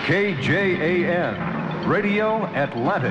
KJAN, Radio Atlantic.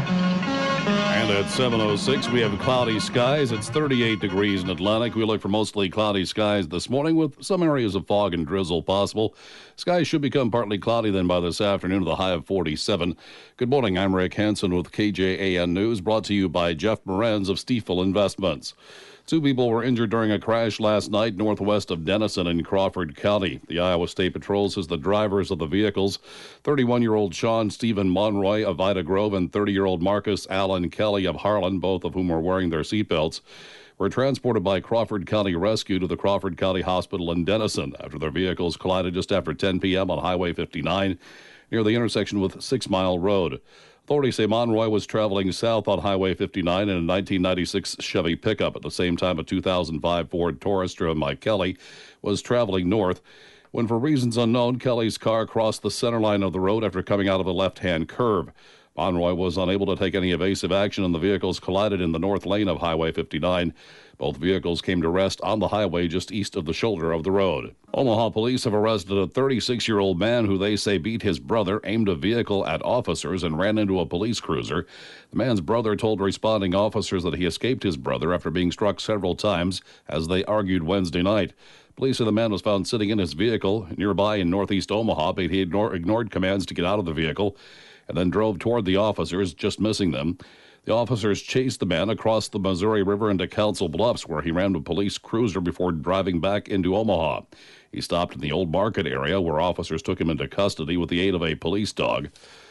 And at 7:06, we have cloudy skies. It's 38 degrees in Atlantic. We look for mostly cloudy skies this morning with some areas of fog and drizzle possible. Skies should become partly cloudy then by this afternoon with a high of 47. Good morning. I'm Rick Hansen with KJAN News, brought to you by Jeff Moranz of Stiefel Investments. 2 people were injured during a crash last night northwest of Denison in Crawford County. The Iowa State Patrol says the drivers of the vehicles, 31-year-old Sean Stephen Monroy of Ida Grove and 30-year-old Marcus Allen Kelly of Harlan, both of whom were wearing their seatbelts, were transported by Crawford County Rescue to the Crawford County Hospital in Denison after their vehicles collided just after 10 p.m. on Highway 59 near the intersection with 6 Mile Road. Authorities say Monroy was traveling south on Highway 59 in a 1996 Chevy pickup. At the same time, a 2005 Ford Taurus driven by Kelly was traveling north when, for reasons unknown, Kelly's car crossed the center line of the road after coming out of a left-hand curve. Monroy was unable to take any evasive action, and the vehicles collided in the north lane of Highway 59. Both vehicles came to rest on the highway just east of the shoulder of the road. Omaha police have arrested a 36-year-old man who they say beat his brother, aimed a vehicle at officers, and ran into a police cruiser. The man's brother told responding officers that he escaped his brother after being struck several times as they argued Wednesday night. Police say the man was found sitting in his vehicle nearby in northeast Omaha, but he ignored commands to get out of the vehicle and then drove toward the officers, just missing them. The officers chased the man across the Missouri River into Council Bluffs, where he ran a police cruiser before driving back into Omaha. He stopped in the Old Market area, where officers took him into custody with the aid of a police dog.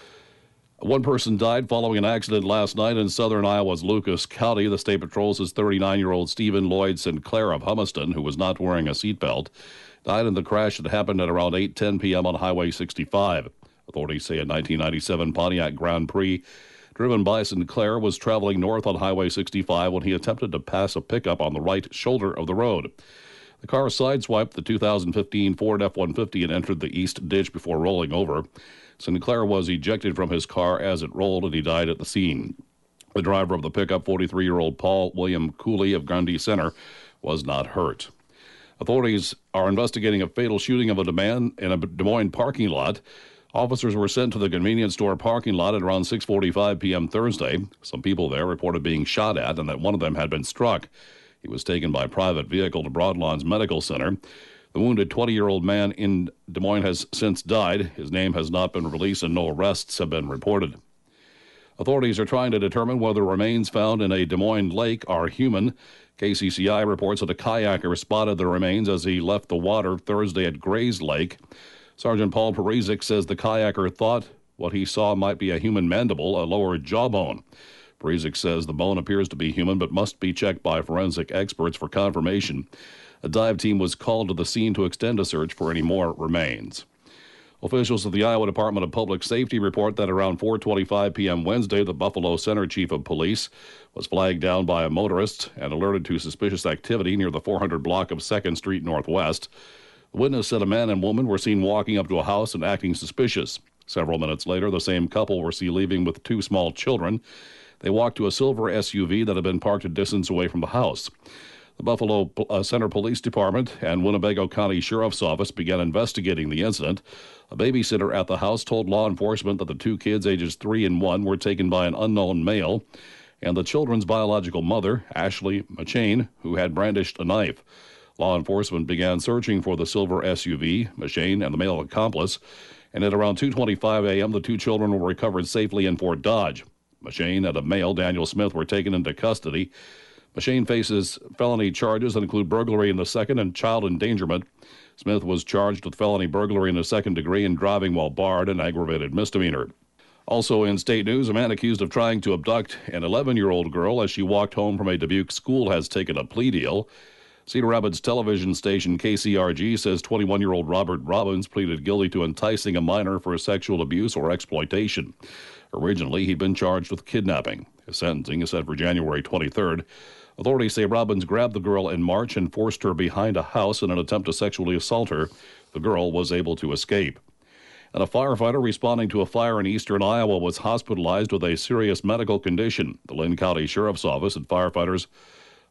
One person died following an accident last night in southern Iowa's Lucas County. The State Patrol says 39-year-old Stephen Lloyd Sinclair of Humiston, who was not wearing a seatbelt, died in the crash that happened at around 8:10 p.m. on Highway 65. Authorities say a 1997 Pontiac Grand Prix driven by Sinclair was traveling north on Highway 65 when he attempted to pass a pickup on the right shoulder of the road. The car sideswiped the 2015 Ford F-150 and entered the east ditch before rolling over. Sinclair was ejected from his car as it rolled, and he died at the scene. The driver of the pickup, 43-year-old Paul William Cooley of Grundy Center, was not hurt. Authorities are investigating a fatal shooting of a man in a Des Moines parking lot. Officers were sent to the convenience store parking lot at around 6:45 p.m. Thursday. Some people there reported being shot at and that one of them had been struck. He was taken by private vehicle to Broadlawns Medical Center. The wounded 20-year-old man in Des Moines has since died. His name has not been released and no arrests have been reported. Authorities are trying to determine whether remains found in a Des Moines lake are human. KCCI reports that a kayaker spotted the remains as he left the water Thursday at Grays Lake. Sergeant Paul Parizek says the kayaker thought what he saw might be a human mandible, a lower jawbone. Parizek says the bone appears to be human but must be checked by forensic experts for confirmation. A dive team was called to the scene to extend a search for any more remains. Officials of the Iowa Department of Public Safety report that around 4:25 p.m. Wednesday, the Buffalo Center Chief of Police was flagged down by a motorist and alerted to suspicious activity near the 400 block of 2nd Street Northwest. The witness said a man and woman were seen walking up to a house and acting suspicious. Several minutes later, the same couple were seen leaving with 2 small children. They walked to a silver SUV that had been parked a distance away from the house. The Buffalo Center Police Department and Winnebago County Sheriff's Office began investigating the incident. A babysitter at the house told law enforcement that the 2 kids, ages 3 and 1, were taken by an unknown male, and the children's biological mother, Ashley McChain, who had brandished a knife. Law enforcement began searching for the silver SUV, McChain, and the male accomplice, and at around 2:25 a.m., the 2 children were recovered safely in Fort Dodge. McChain and a male, Daniel Smith, were taken into custody. McChain faces felony charges that include burglary in the second and child endangerment. Smith was charged with felony burglary in the second degree and driving while barred, an aggravated misdemeanor. Also in state news, a man accused of trying to abduct an 11-year-old girl as she walked home from a Dubuque school has taken a plea deal. Cedar Rapids television station KCRG says 21-year-old Robert Robbins pleaded guilty to enticing a minor for sexual abuse or exploitation. Originally, he'd been charged with kidnapping. His sentencing is set for January 23rd. Authorities say Robbins grabbed the girl in March and forced her behind a house in an attempt to sexually assault her. The girl was able to escape. And a firefighter responding to a fire in eastern Iowa was hospitalized with a serious medical condition. The Lynn County Sheriff's Office and firefighters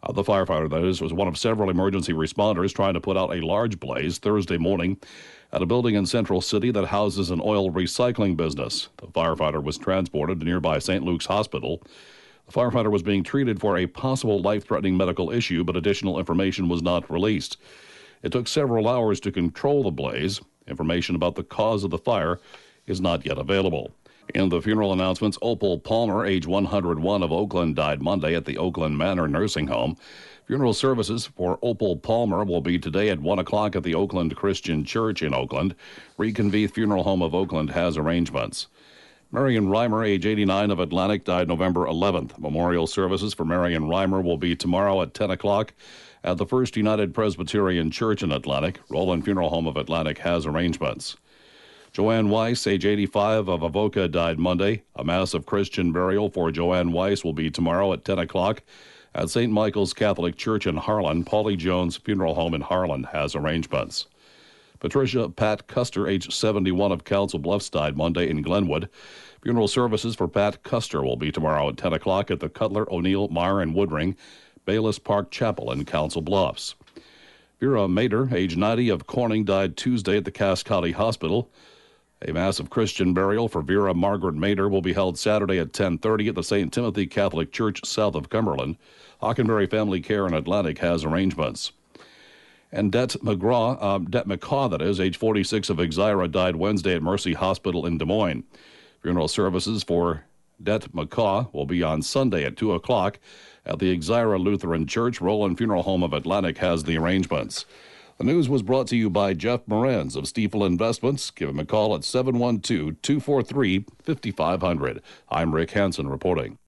The firefighter, that is, was one of several emergency responders trying to put out a large blaze Thursday morning at a building in Central City that houses an oil recycling business. The firefighter was transported to nearby St. Luke's Hospital. The firefighter was being treated for a possible life-threatening medical issue, but additional information was not released. It took several hours to control the blaze. Information about the cause of the fire is not yet available. In the funeral announcements, Opal Palmer, age 101 of Oakland, died Monday at the Oakland Manor Nursing Home. Funeral services for Opal Palmer will be today at 1 o'clock at the Oakland Christian Church in Oakland. Reconvene Funeral Home of Oakland has arrangements. Marion Reimer, age 89 of Atlantic, died November 11th. Memorial services for Marion Reimer will be tomorrow at 10 o'clock at the First United Presbyterian Church in Atlantic. Roland Funeral Home of Atlantic has arrangements. Joanne Weiss, age 85 of Avoca, died Monday. A mass of Christian burial for Joanne Weiss will be tomorrow at 10 o'clock at St. Michael's Catholic Church in Harlan. Paulie Jones Funeral Home in Harlan has arrangements. Patricia Pat Custer, age 71 of Council Bluffs, died Monday in Glenwood. Funeral services for Pat Custer will be tomorrow at 10 o'clock at the Cutler, O'Neill, Meyer, and Woodring Bayless Park Chapel in Council Bluffs. Vera Mader, age 90 of Corning, died Tuesday at the Cass County Hospital. A mass of Christian burial for Vera Margaret Mader will be held Saturday at 10:30 at the St. Timothy Catholic Church south of Cumberland. Hockenberry Family Care in Atlantic has arrangements. And Det McCaw, that is, age 46 of Exira, died Wednesday at Mercy Hospital in Des Moines. Funeral services for Det McCaw will be on Sunday at 2 o'clock at the Exira Lutheran Church. Roland Funeral Home of Atlantic has the arrangements. The news was brought to you by Jeff Moranz of Stiefel Investments. Give him a call at 712-243-5500. I'm Rick Hansen reporting.